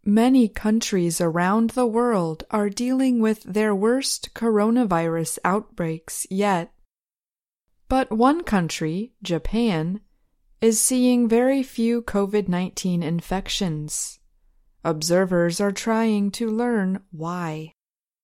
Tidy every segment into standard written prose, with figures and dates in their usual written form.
Many countries around the world are dealing with their worst coronavirus outbreaks yet. But one country, Japan, is seeing very few COVID-19 infections. Observers are trying to learn why.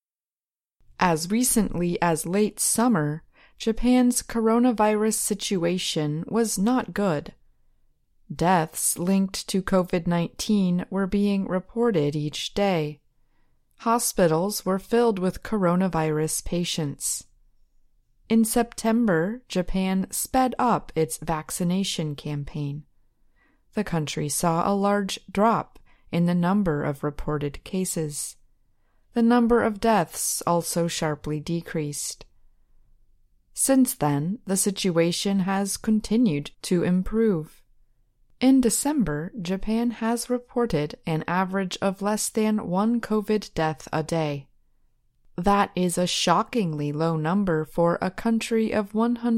As recently as late summer, Japan's coronavirus situation was not good. Deaths linked to COVID-19 were being reported each day. Hospitals were filled with coronavirus patients. In September, Japan sped up its vaccination campaign. The country saw a large drop in the number of reported cases. The number of deaths also sharply decreased. Since then, the situation has continued to improve. In December, Japan has reported an average of less than one COVID death a day. That is a shockingly low number for a country of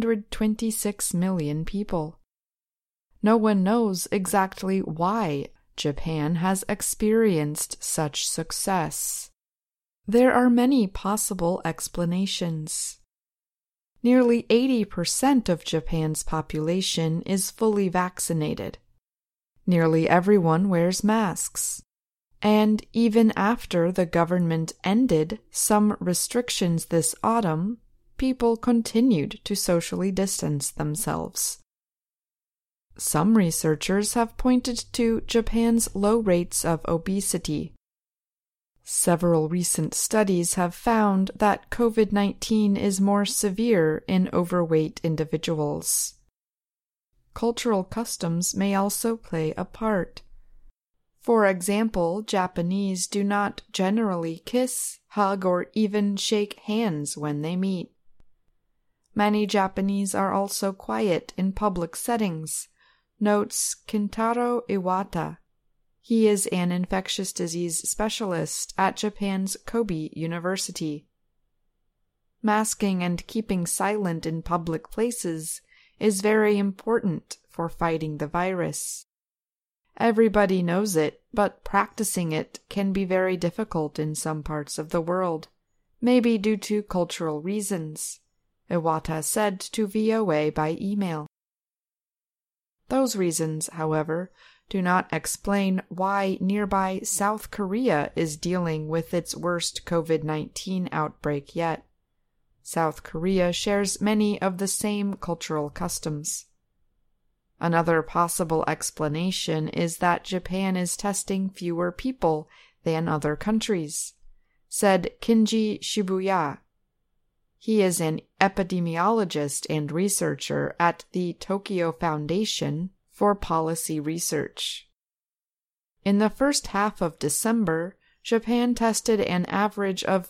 126 million people. No one knows exactly why Japan has experienced such success. There are many possible explanations. Nearly 80% of Japan's population is fully vaccinated. Nearly everyone wears masks. And even after the government ended some restrictions this autumn, people continued to socially distance themselves. Some researchers have pointed to Japan's low rates of obesity. Several recent studies have found that COVID-19 is more severe in overweight individuals. Cultural customs may also play a part. For example, Japanese do not generally kiss, hug, or even shake hands when they meet. Many Japanese are also quiet in public settings, notes Kintaro Iwata. He is an infectious disease specialist at Japan's Kobe University. Masking and keeping silent in public places is very important for fighting the virus. Everybody knows it, but practicing it can be very difficult in some parts of the world, maybe due to cultural reasons, Iwata said to VOA by email. Those reasons, however, do not explain why nearby South Korea is dealing with its worst COVID-19 outbreak yet. South Korea shares many of the same cultural customs. Another possible explanation is that Japan is testing fewer people than other countries, said Kinji Shibuya. He is an epidemiologist and researcher at the Tokyo Foundation for Policy Research. In the first half of December, Japan tested an average of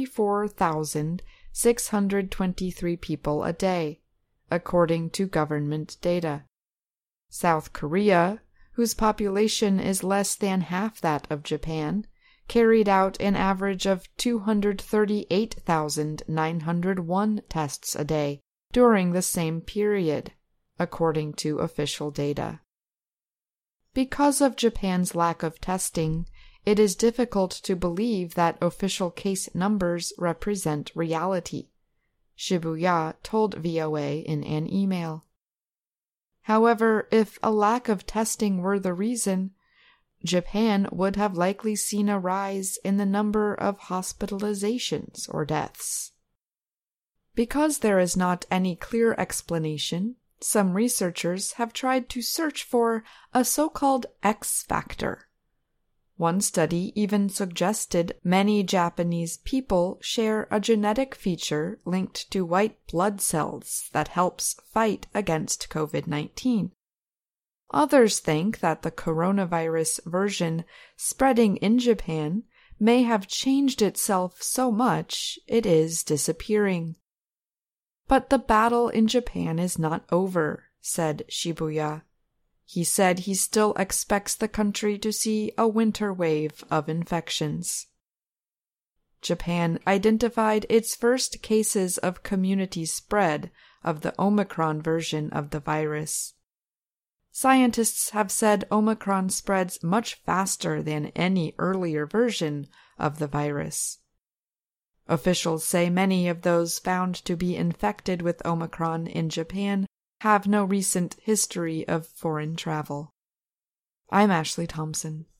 44,623 people a day, according to government data. South Korea, whose population is less than half that of Japan, carried out an average of 238,901 tests a day during the same period, according to official data. Because of Japan's lack of testing, it is difficult to believe that official case numbers represent reality, Shibuya told VOA in an email. However, if a lack of testing were the reason, Japan would have likely seen a rise in the number of hospitalizations or deaths. Because there is not any clear explanation, some researchers have tried to search for a so-called X factor. One study even suggested many Japanese people share a genetic feature linked to white blood cells that helps fight against COVID-19. Others think that the coronavirus version spreading in Japan may have changed itself so much it is disappearing. But the battle in Japan is not over, said Shibuya. He said he still expects the country to see a winter wave of infections. Japan identified its first cases of community spread of the Omicron version of the virus. Scientists have said Omicron spreads much faster than any earlier version of the virus. Officials say many of those found to be infected with Omicron in Japan have no recent history of foreign travel. I'm Ashley Thompson.